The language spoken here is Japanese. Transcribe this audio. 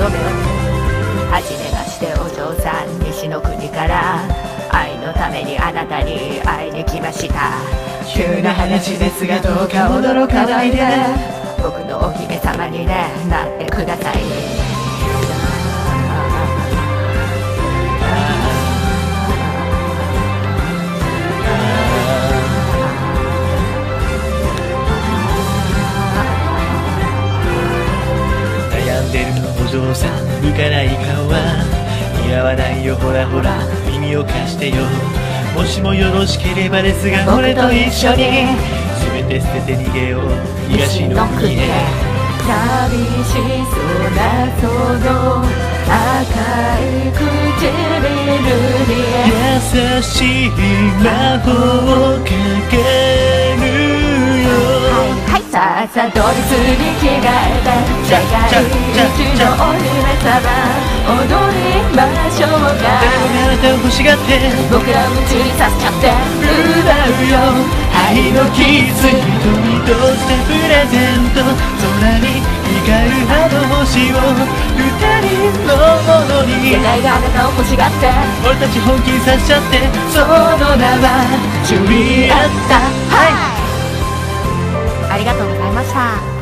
めはじめましてお嬢さん、西の国から愛のためにあなたに会いに来ました。 急な話ですがどうか驚かないで、 僕のお姫様にね、なってください。 悩んでるお嬢さん、浮かない顔は似合わないよ。ほらほら耳を貸してよ。もしもよろしければですが、俺と一緒に全て捨てて逃げよう、東の国へ。 寂しそうなその赤い唇に優しい魔法をかけるよ。 はい、さあさあドレスに着替えて世界一のお姫様踊りましょうか。 あなたを欲しがって僕ら夢中にさせちゃって歌うよ。愛のキス、瞳としてプレゼント。空に光るあの星を二人のものに。 世界があなたを欲しがって俺たち本気にさせちゃって、その名はジュリエッタ。はい、 ありがとうございました。